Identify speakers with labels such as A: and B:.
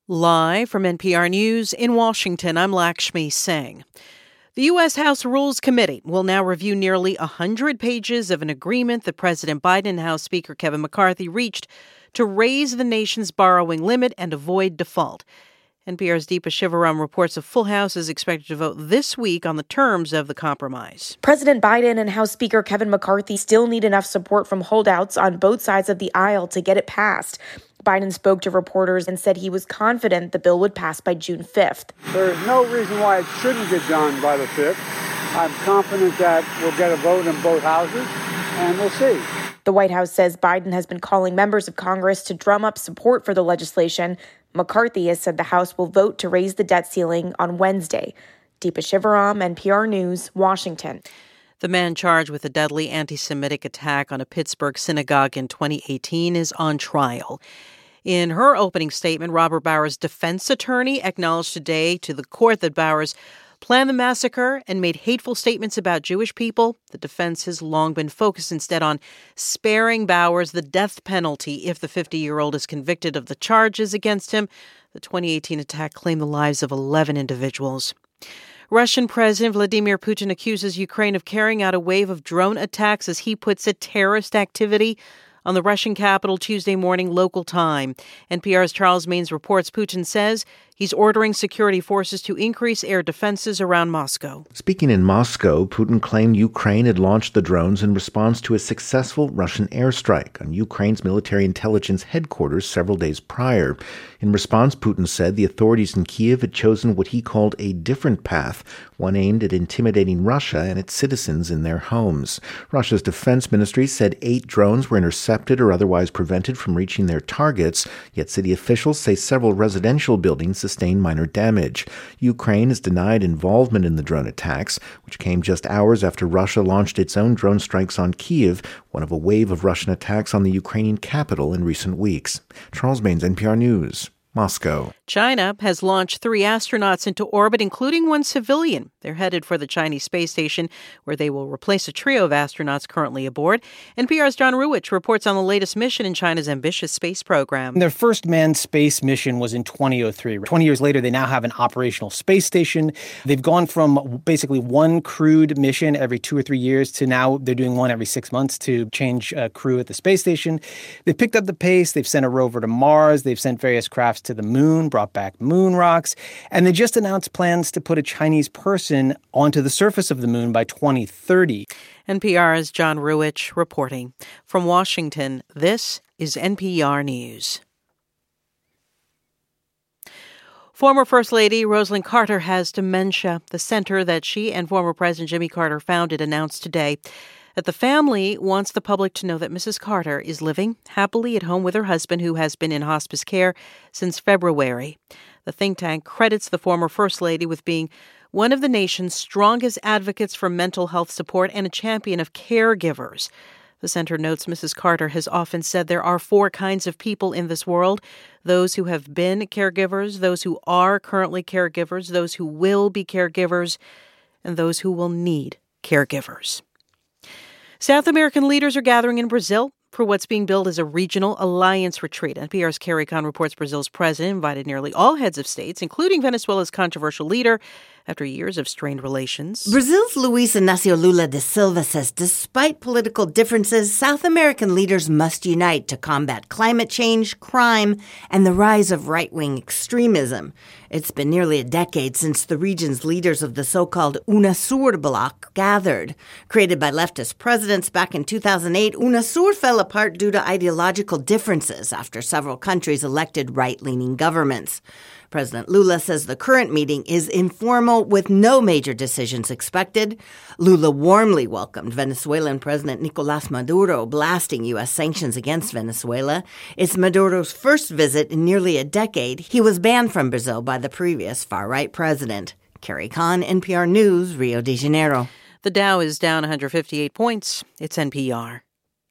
A: Live from NPR News in Washington, I'm Lakshmi Singh. The U.S. House Rules Committee will now review nearly 100 pages of an agreement that President Biden and House Speaker Kevin McCarthy reached to raise the nation's borrowing limit and avoid default. NPR's Deepa Shivaram reports a full House is expected to vote this week on the terms of the compromise.
B: President Biden and House Speaker Kevin McCarthy still need enough support from holdouts on both sides of the aisle to get it passed. Biden spoke to reporters and said he was confident the bill would pass by June 5th.
C: There is no reason why it shouldn't get done by the 5th. I'm confident that we'll get a vote in both houses, and we'll see.
B: The White House says Biden has been calling members of Congress to drum up support for the legislation. McCarthy has said the House will vote to raise the debt ceiling on Wednesday. Deepa Shivaram, NPR News, Washington.
A: The man charged with a deadly anti-Semitic attack on a Pittsburgh synagogue in 2018 is on trial. In her opening statement, Robert Bowers' defense attorney acknowledged today to the court that Bowers planned the massacre and made hateful statements about Jewish people. The defense has long been focused instead on sparing Bowers the death penalty if the 50-year-old is convicted of the charges against him. The 2018 attack claimed the lives of 11 individuals. Russian President Vladimir Putin accuses Ukraine of carrying out a wave of drone attacks, as he puts it, terrorist activity on the Russian capital Tuesday morning local time. NPR's Charles Maynes reports Putin says he's ordering security forces to increase air defenses around Moscow.
D: Speaking in Moscow, Putin claimed Ukraine had launched the drones in response to a successful Russian airstrike on Ukraine's military intelligence headquarters several days prior. In response, Putin said the authorities in Kyiv had chosen what he called a different path, one aimed at intimidating Russia and its citizens in their homes. Russia's defense ministry said 8 drones were intercepted or otherwise prevented from reaching their targets, yet city officials say several residential buildings sustained minor damage. Ukraine has denied involvement in the drone attacks, which came just hours after Russia launched its own drone strikes on Kyiv, one of a wave of Russian attacks on the Ukrainian capital in recent weeks. Charles Maynes, NPR News, Moscow.
A: China has launched 3 astronauts into orbit, including one civilian. They're headed for the Chinese space station, where they will replace a trio of astronauts currently aboard. NPR's John Ruwitch reports on the latest mission in China's ambitious space program.
E: Their first manned space mission was in 2003. 20 years later, they now have an operational space station. They've gone from basically one crewed mission every 2 or 3 years to now they're doing one every 6 months to change crew at the space station. They've picked up the pace. They've sent a rover to Mars. They've sent various crafts to the moon, brought back moon rocks, and they just announced plans to put a Chinese person onto the surface of the moon by 2030.
A: NPR's John Ruwitch reporting. From Washington, this is NPR News. Former First Lady Rosalynn Carter has dementia. The center that she and former President Jimmy Carter founded announced today that the family wants the public to know that Mrs. Carter is living happily at home with her husband, who has been in hospice care since February. The think tank credits the former First Lady with being one of the nation's strongest advocates for mental health support and a champion of caregivers. The center notes Mrs. Carter has often said there are 4 kinds of people in this world: those who have been caregivers, those who are currently caregivers, those who will be caregivers, and those who will need caregivers. South American leaders are gathering in Brazil for what's being billed as a regional alliance retreat. NPR's Carrie Kahn reports Brazil's president invited nearly all heads of states, including Venezuela's controversial leader, after years of strained relations.
F: Brazil's Luiz Inácio Lula da Silva says despite political differences, South American leaders must unite to combat climate change, crime, and the rise of right-wing extremism. It's been nearly a decade since the region's leaders of the so-called UNASUR bloc gathered. Created by leftist presidents back in 2008, UNASUR fell apart due to ideological differences after several countries elected right-leaning governments. President Lula says the current meeting is informal with no major decisions expected. Lula warmly welcomed Venezuelan President Nicolás Maduro blasting U.S. sanctions against Venezuela. It's Maduro's first visit in nearly a decade. He was banned from Brazil by the previous far-right president. Carrie Kahn, NPR News, Rio de Janeiro.
A: The Dow is down 158 points. It's NPR.